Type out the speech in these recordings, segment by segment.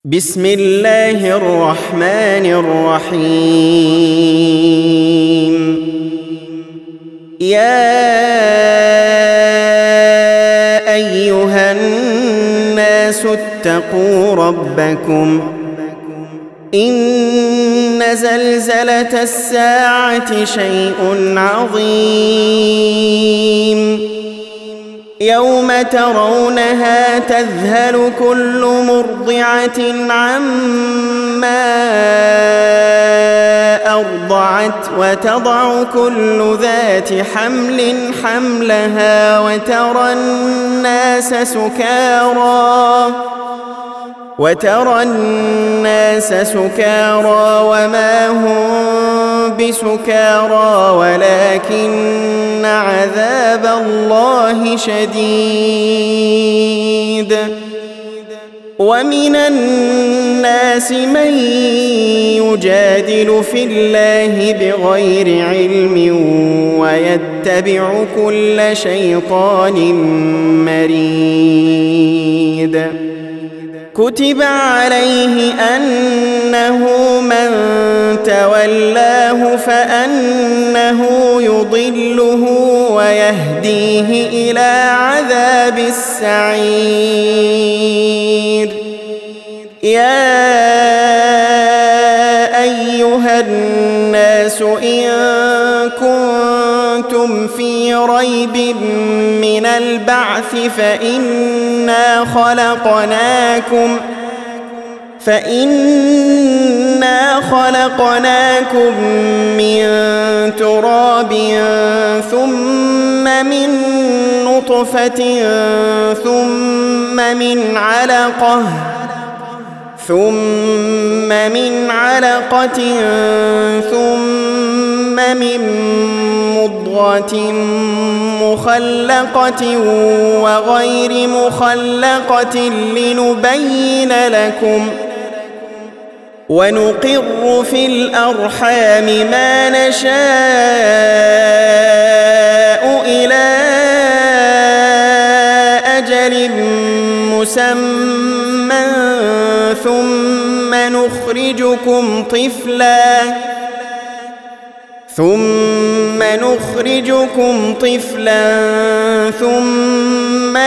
بسم الله الرحمن الرحيم. يا أيها الناس اتقوا ربكم إن زلزلة الساعة شيء عظيم يوم ترونها تذهل كل مرضعة عما أرضعت وتضع كل ذات حمل حملها وترى الناس سكارى وما هم بسكارى ولكن عذاب الله شديد. ومن الناس من يجادل في الله بغير علم ويتبع كل شيطان مريد. كتب عليه أنه من تولاه فأنه يضله ويهديه إلى عذاب السعير. يا أيها الناس إن كنتم في ريب من البعث فإنا خلقناكم من تراب ثم من نطفة ثم من علقة ثم من مضغة مخلقة وغير مخلقة لنبين لكم ونقر في الأرحام ما نشاء إلى أجل مسمى ثم نخرجكم طفلا ثم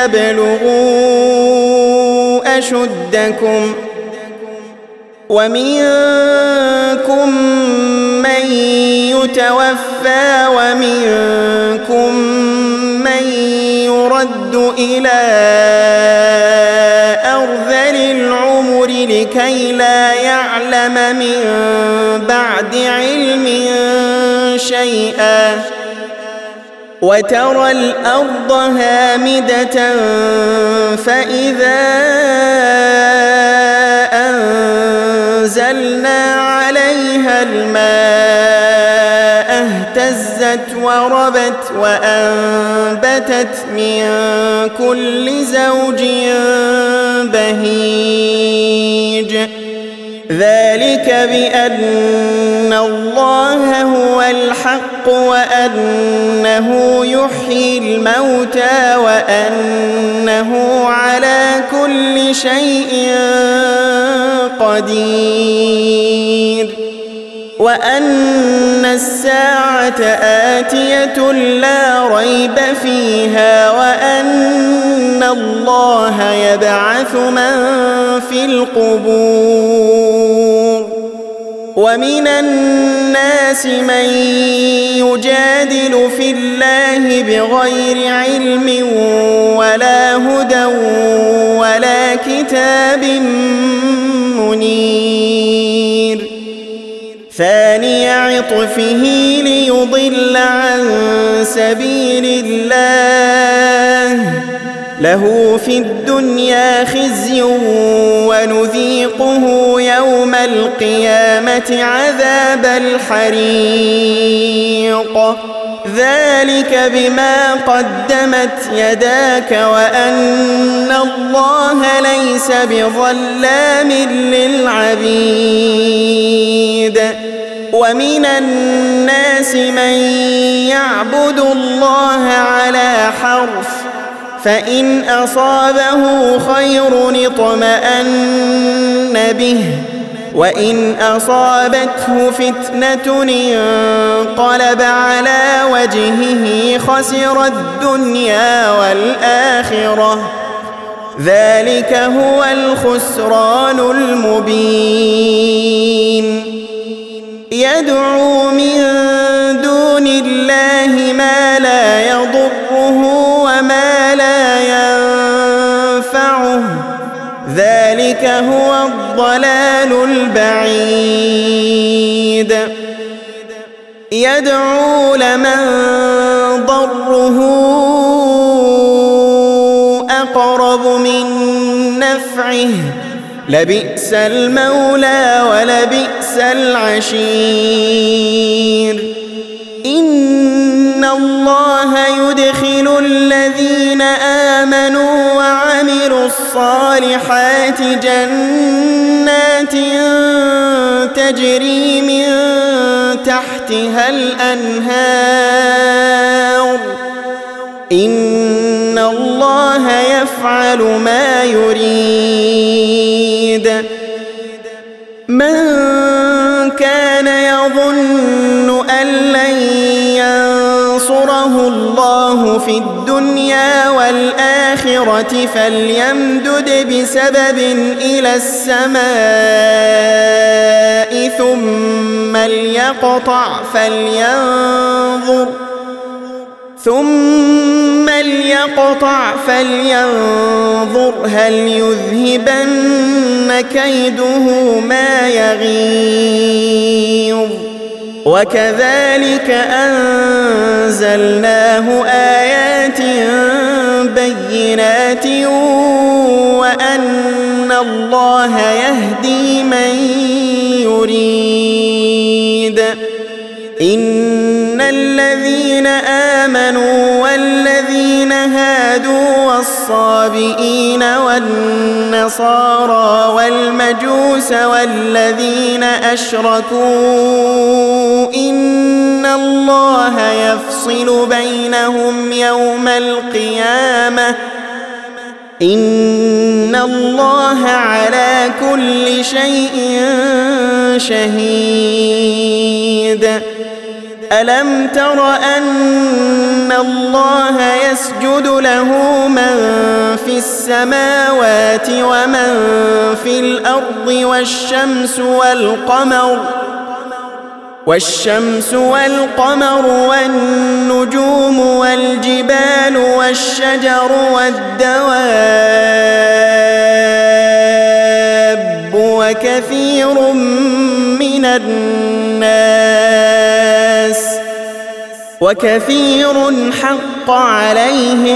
لتبلغوا أشدكم ومنكم من يتوفى ومنكم من يرد إلى أرذل العمر لكي لا يعلم من بعد علم شيئا. وترى الأرض هامدة فإذا أنزلنا عليها الماء اهتزت وربت وأنبتت من كل زوج بهيج. ذلك بأن الله هو الحق وأنه يحيي الموتى وأنه على كل شيء قدير وأن الساعة آتية لا ريب فيها وأن الله يبعث من في القبور. ومن الناس من يجادل في الله بغير علم ولا هدى ولا كتاب منير. ثاني عطفه ليضل عن سبيل الله له في الدنيا خزي ونذيقه يوم القيامة عذاب الحريق. ذلك بما قدمت يداك وأن الله ليس بظلام للعبيد. ومن الناس من يعبد الله على حرف فإن أصابه خير اطمأن به وإن أصابته فتنة انقلب على وجهه خسر الدنيا والآخرة ذلك هو الخسران المبين يدعو من دون الله ما لا يضره وما لا ينفعه ذلك هو الضلال البعيد يدعو لمن ضره أقرب من نفعه لبئس المولى ولبئس العشير إن الله يدخل الذين آمنوا وعملوا الصالحات جنات تجري من تحتها الأنهار إن الله يفعل ما يريد من كان يظن أن لن ينصره الله في الدنيا والآخرة فليمدد بسبب إلى السماء ثم ليقطع فلينظر هل يذهبن كيده ما يغيظ وكذلك أنزلناه آيات بينات وأن الله يهدي من يريد إن الذين آمنوا والذين هادوا والصابئين والنصارى والمجوس والذين أشركوا إن الله يفصل بينهم يوم القيامة إن الله على كل شيء شهيد ألم تر أن الله يسجد له من في السماوات ومن في الأرض والشمس والقمر والنجوم والجبال والشجر والدواب وكثير من الناس وكثير حق عليه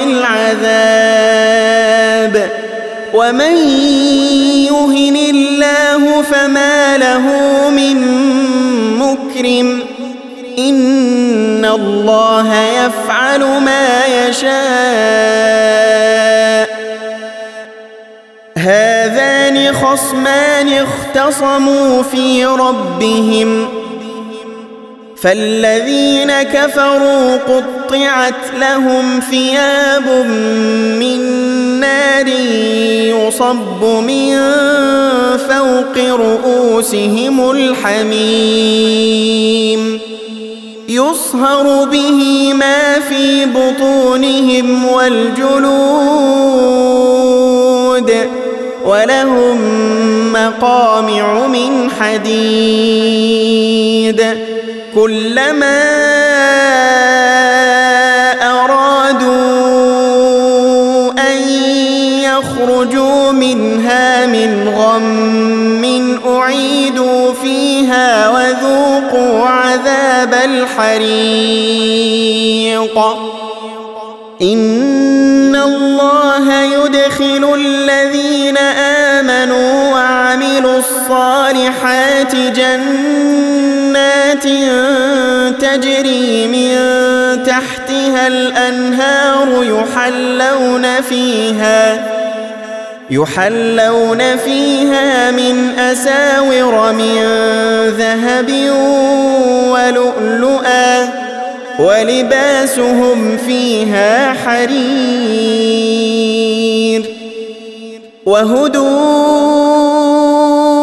العذاب ومن يهن الله فما له من مكرم إن الله يفعل ما يشاء هذان خصمان اختصموا في ربهم فالذين كفروا قطعت لهم ثياب من نار يصب من فوق رؤوسهم الحميم يصهر به ما في بطونهم والجلود ولهم مقامع من حديد كلما أرادوا أن يخرجوا منها من غم أعيدوا فيها وذوقوا عذاب الحريق إن الله يدخل الذين آمنوا وعملوا الصالحات جنات تجري من تحتها الأنهار يحلون فيها من أساور من ذهب ولؤلؤا ولباسهم فيها حرير وهدوا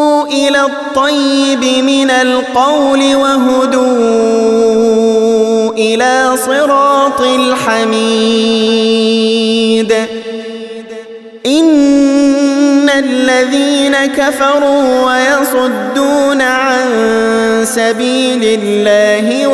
الطيب من القول وهدوا إلى صراط الحميد إن الذين كفروا ويصدون عن سبيل الله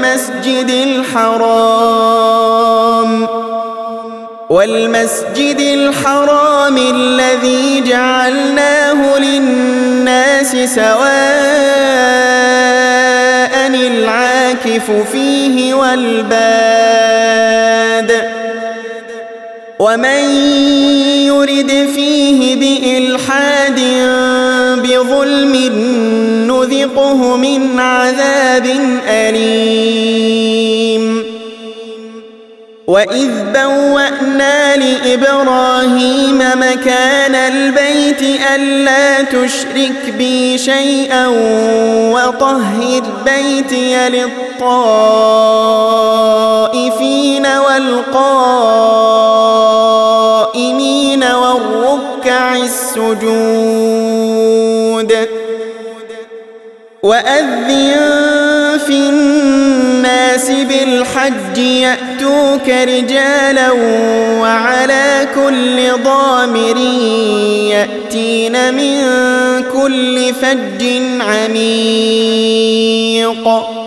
والمسجد الحرام الذي جعلناه للناس سواء العاكف فيه والباد ومن يرد فيه بإلحاد بظلم نذقه من عذاب أليم وإذ بوأنا لإبراهيم مكان البيت ألا تشرك بي شيئا وطهر بيتي للطائفين والقائمين والركع السجود وأذن في الناس بالحج يأتوك رجالا وعلى كل ضامر يأتين من كل فج عميق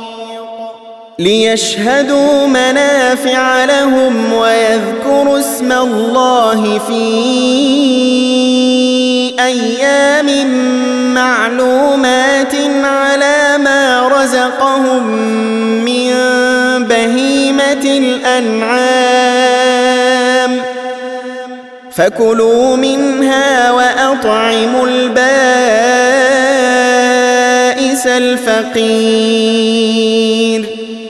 ليشهدوا منافع لهم ويذكروا اسم الله في أيام معلومات على ما رزقهم من بهيمة الأنعام فكلوا منها وأطعموا البائس الفقير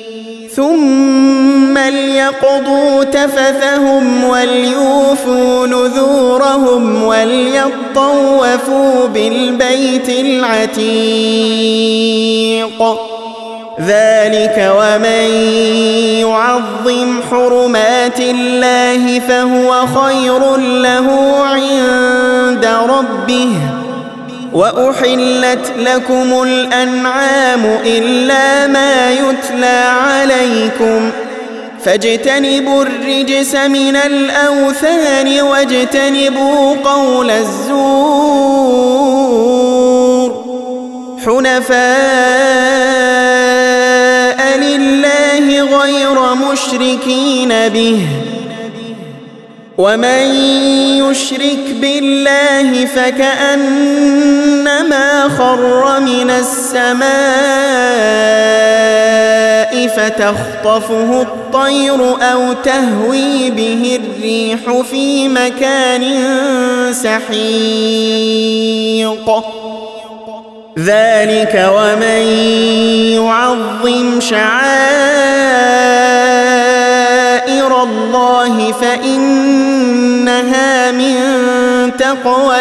ثم ليقضوا تفثهم وليوفوا نذورهم وليطوفوا بالبيت العتيق ذلك ومن يعظم حرمات الله فهو خير له عند ربه وأحلت لكم الأنعام إلا ما يتلى عليكم فاجتنبوا الرجس من الأوثان واجتنبوا قول الزور حنفاء لله غير مشركين به ومن يشرك بالله فكأنما خر من السماء فتخطفه الطير أو تهوي به الريح في مكان سحيق ذلك ومن يعظم شعائر الله فإنها من تقوى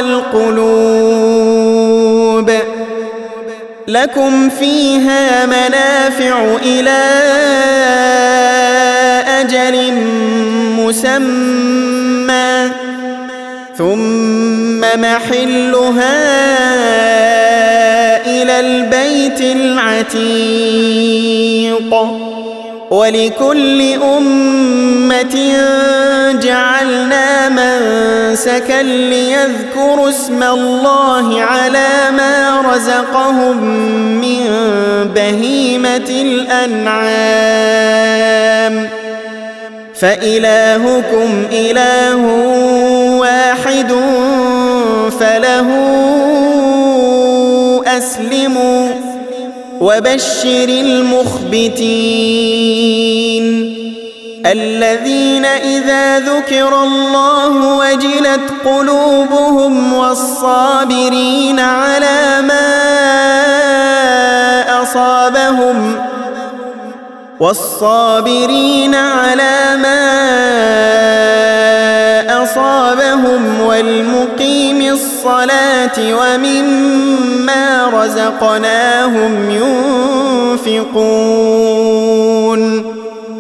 القلوب لكم فيها منافع إلى أجل مسمى ثم محلها إلى البيت العتيق ولكل أمة جعلنا منسكا ليذكروا اسم الله على ما رزقهم من بهيمة الأنعام فإلهكم إله واحد فله أسلموا وبشر المخبتين الذين إذا ذكر الله وجلت قلوبهم والصابرين على ما أصابهم والمقيم الصلاة ومما رزقناهم ينفقون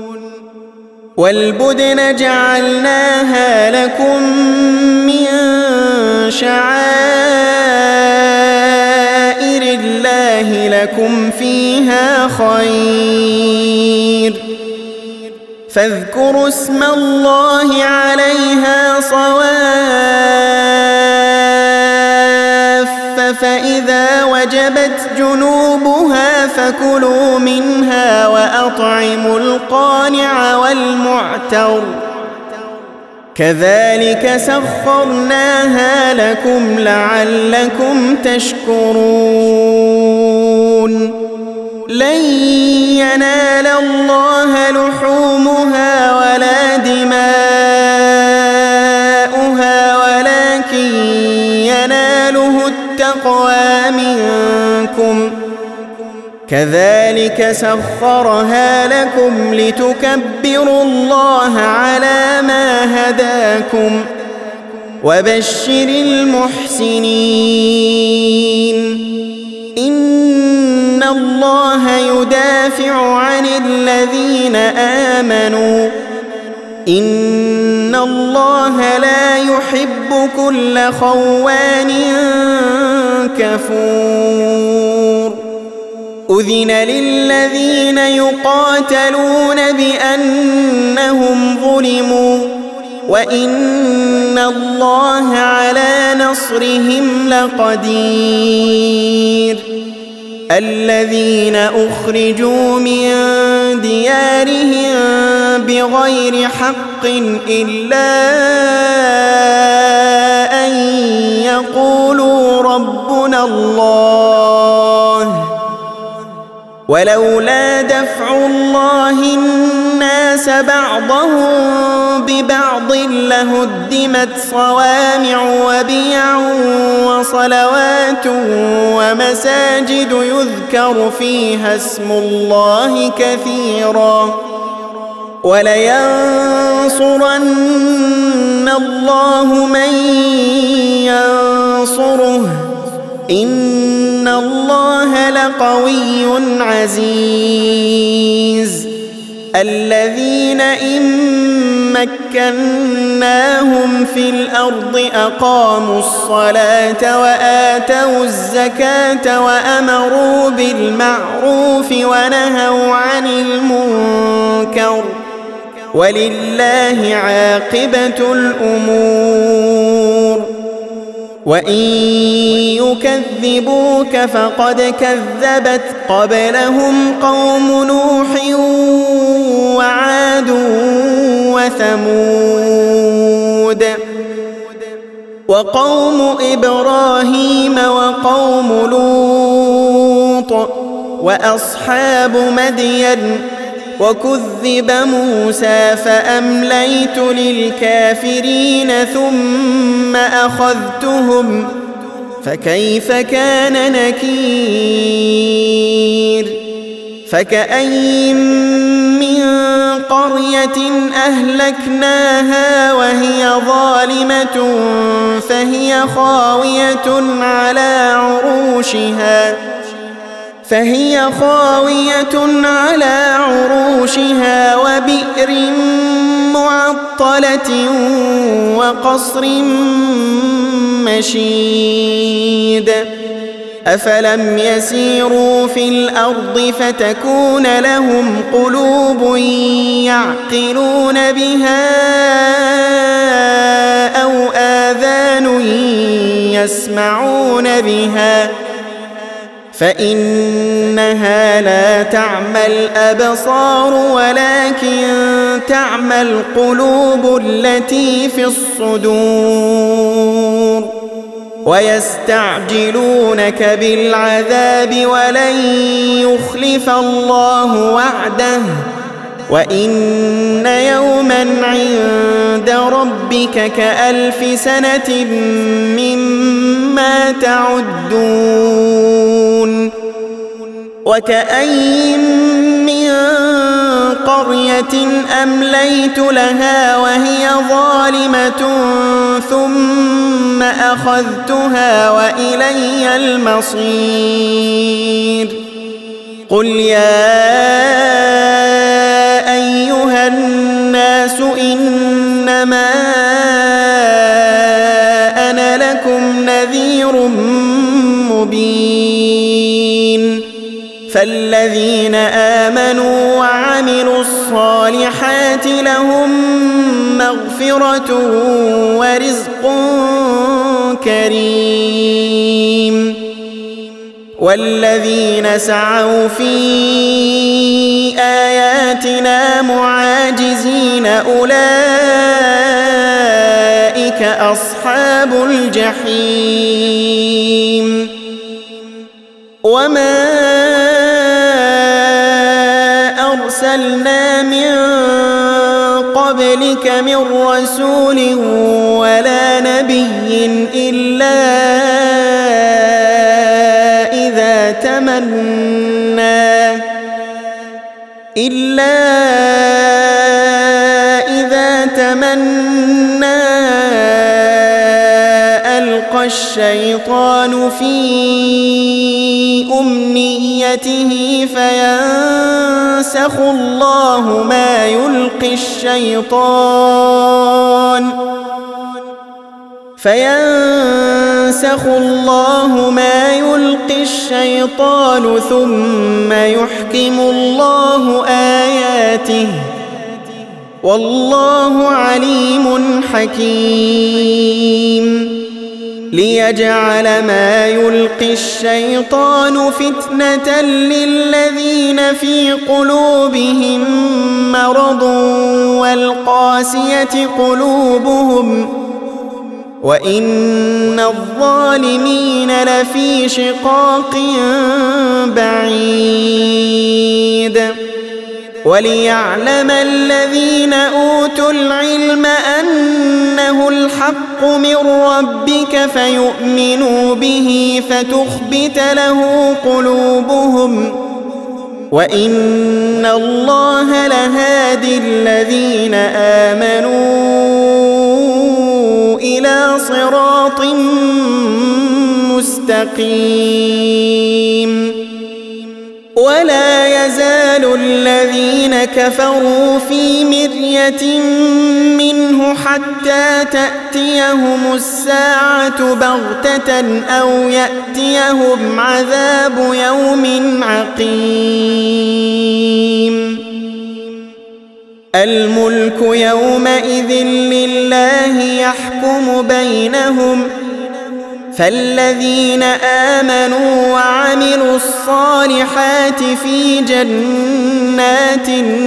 والبدن جعلناها لكم من شعائر لكم فيها خير فاذكروا اسم الله عليها صواف فإذا وجبت جنوبها فكلوا منها وأطعموا القانع والمعتر كذلك سخرناها لكم لعلكم تشكرون لن ينال الله لحومها ولا دماؤها ولكن يناله التقوى منكم كذلك سخرها لكم لتكبروا الله على ما هداكم وبشر المحسنين إن الله يدافع عن الذين آمنوا إن الله لا يحب كل خوان كفور أذن للذين يقاتلون بأنهم ظلموا وإن الله على نصرهم لقدير الذين أخرجوا من ديارهم بغير حق إلا أن يقولوا ربنا الله ولولا دفع الله الناس بعضهم ببعض لهدمت صوامع وبيع وصلوات ومساجد يذكر فيها اسم الله كثيرا ولينصرن الله من ينصره إن الله لقوي عزيز الذين إن مكناهم في الأرض أقاموا الصلاة وآتوا الزكاة وأمروا بالمعروف ونهوا عن المنكر ولله عاقبة الأمور وإن يكذبوك فقد كذبت قبلهم قوم نوح وعاد وثمود وقوم إبراهيم وقوم لوط وأصحاب مدين وكذب موسى فأمليت للكافرين ثم أخذتهم فكيف كان نكير فكأين من قرية أهلكناها وهي ظالمة فهي خاوية على عروشها وبئر معطلة وقصر مشيد أفلم يسيروا في الأرض فتكون لهم قلوب يعقلون بها أو آذان يسمعون بها فإنها لا تعمى الأبصار ولكن تعمى القلوب التي في الصدور ويستعجلونك بالعذاب ولن يخلف الله وعده وإن يوما عند ربك كألف سنة مما تعدون وكأين من قرية أمليت لها وهي ظالمة ثم أخذتها وإلي المصير قل يا أيها الناس إنما أنا لكم نذير مبين فالذين آمنوا وعملوا الصالحات لهم مغفرة ورزق كريم والذين سعوا في آياتنا معاجزين أولئك أصحاب الجحيم وما أرسلنا من قبلك من رسول ولا نبي إلا إذا تمنى ألقى الشيطان في أمنيته فينسخ الله ما يلقي الشيطان ثم يحكم الله آياته والله عليم حكيم ليجعل ما يلقي الشيطان فتنة للذين في قلوبهم مرض والقاسية قلوبهم وإن الظالمين لفي شقاق بعيد وليعلم الذين أوتوا العلم أنه الحق من ربك فيؤمنوا به فتخبت له قلوبهم وإن الله لهادي الذين آمنوا إلى صراط مستقيم ولا يزال الذين كفروا في مرية منه حتى تأتيهم الساعة بغتة أو يأتيهم عذاب يوم عقيم الملك يومئذ لله يحكم بينهم فالذين آمنوا وعملوا الصالحات في جنات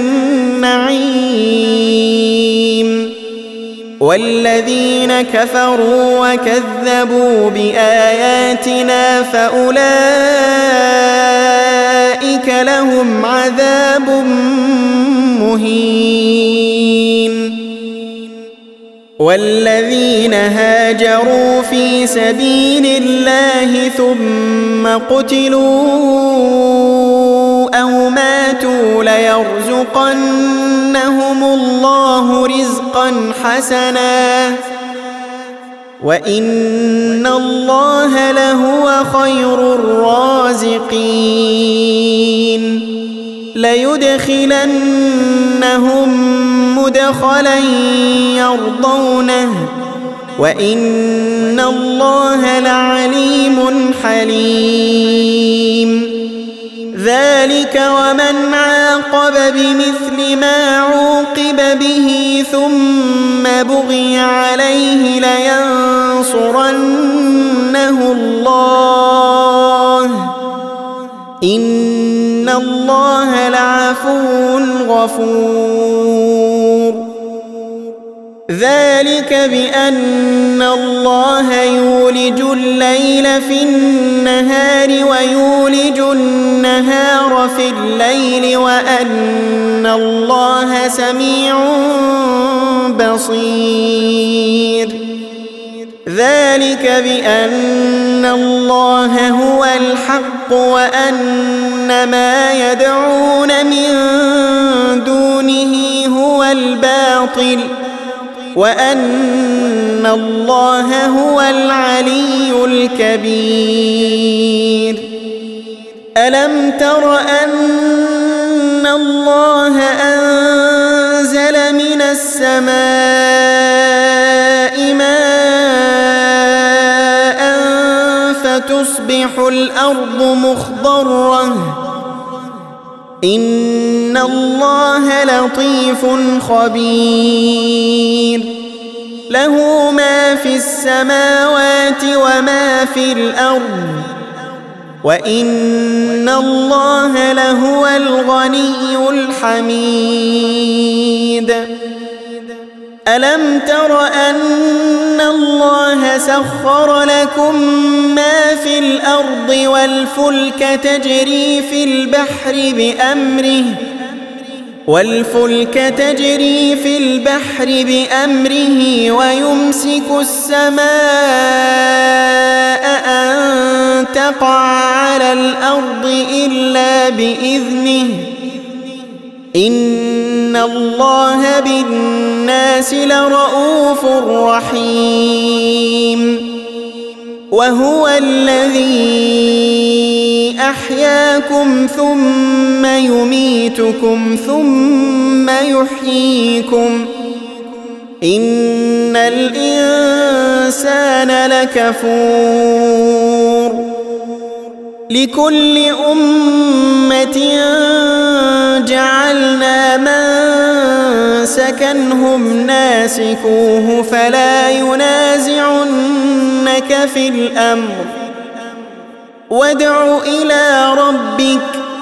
النعيم والذين كفروا وكذبوا بآياتنا فأولئك لهم عذاب مهين والذين هاجروا في سبيل الله ثم قتلوا أو ماتوا ليرزقنهم الله رزقا حسنا وإن الله لهو خير الرازقين ليدخلنهم مدخلا يرضونه وإن الله لعليم حليم ذلك ومن عاقب بمثل ما عوقب به ثم بغي عليه لينصرنه الله إن الله لعفو غفور ذلك بأن الله يولج الليل في النهار ويولج النهار في الليل وأن الله سميع بصير ذلك بأن الله هو الحق وأن ما يدعون من دونه هو الباطل وأن الله هو العلي الكبير ألم تر أن الله أنزل من السماء ماء فتصبح الأرض مخضرة إن الله لطيف خبير له ما في السماوات وما في الأرض وإن الله لهو الغني الحميد ألم تر أن الله سخر لكم ما في الأرض والفلك تجري في البحر بأمره ويمسك السماء أن تقع على الأرض إلا بإذنه إن الله بالناس لرؤوف رحيم وهو الذي أحياكم ثم يميتكم ثم يحييكم إن الإنسان لكفور لكل أمة جعلنا منسكا هم ناسكوه فلا ينازعنك في الأمر وادع إلى ربك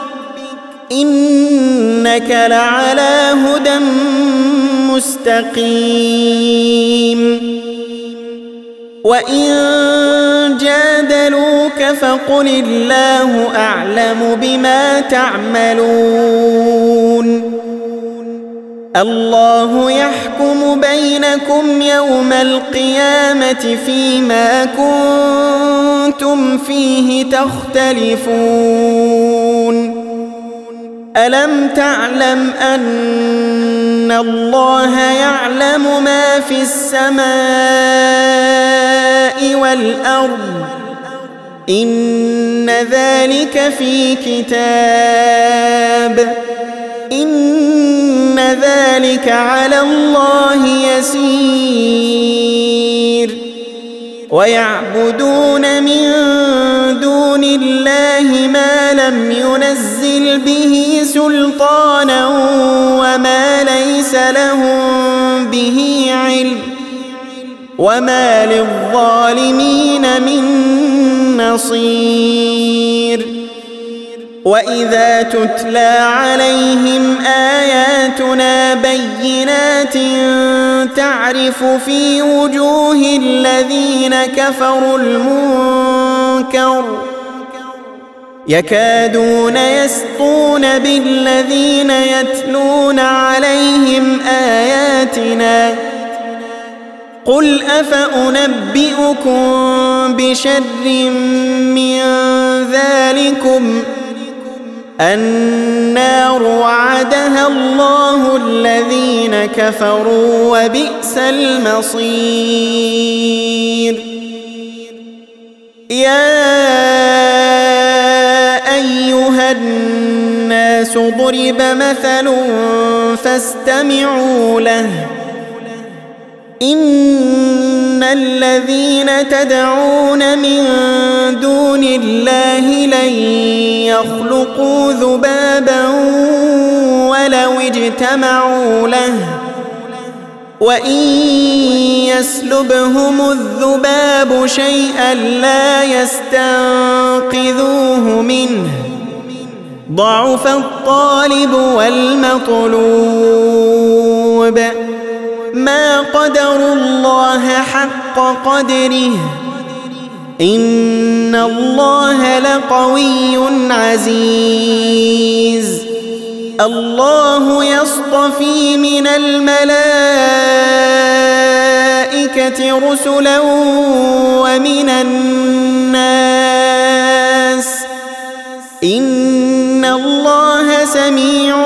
إنك لعلى هدى مستقيم وإن جادلوك فقل الله أعلم بما تعملون الله يحكم بينكم يوم القيامة فيما كنتم فيه تختلفون ألم تعلم أن الله يعلم ما في السماء والأرض إن ذلك في كتاب إن ذلك على الله يسير ويعبدون من دون الله ما لم ينزل به سلطانا وما ليس لهم به علم وما للظالمين من نصير وإذا تتلى عليهم آياتنا بينات تعرف في وجوه الذين كفروا المنكر يكادون يسطون بالذين يتلون عليهم آياتنا قل أفأنبئكم بشر من ذلكم النار وعدها الله الذين كفروا وبئس المصير يا أيها الناس ضرب مثل فاستمعوا له إن الذين تدعون من دون الله لن يخلقوا ذبابا ولو اجتمعوا له وإن يسلبهم الذباب شيئا لا يستنقذوه منه ضعف الطالب والمطلوب ما قدروا الله حق قدره إن الله لقوي عزيز الله يصطفي من الملائكة رسلا ومن الناس إن الله سميع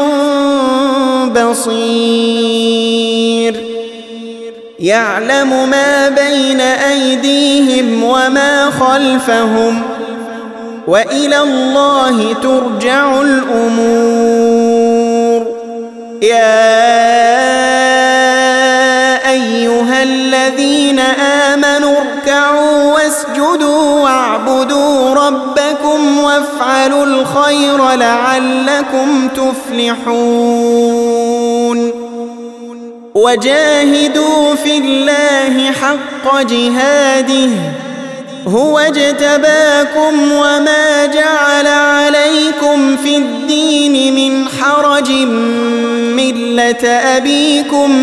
بصير يعلم ما بين أيديهم وما خلفهم وإلى الله ترجع الأمور يا أيها الذين آمنوا اركعوا واسجدوا اسجدوا واعبدوا ربكم وافعلوا الخير لعلكم تفلحون وجاهدوا في الله حق جهاده هو اجتباكم وما جعل عليكم في الدين من حرج ملة أبيكم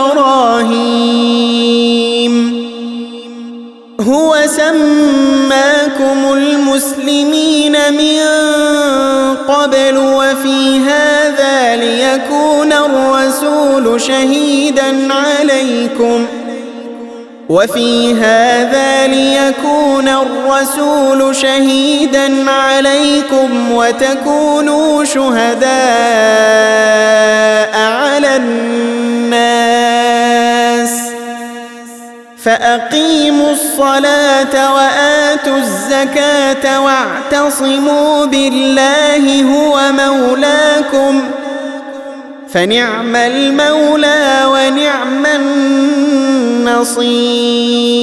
إبراهيم هو سماكم المسلمين من قبل وفي هذا ليكون الرسول شهيدا عليكم وتكونوا شهداء على الناس فأقيموا الصلاة وآتوا الزكاة واعتصموا بالله هو مولاكم فنعم المولى ونعم النصير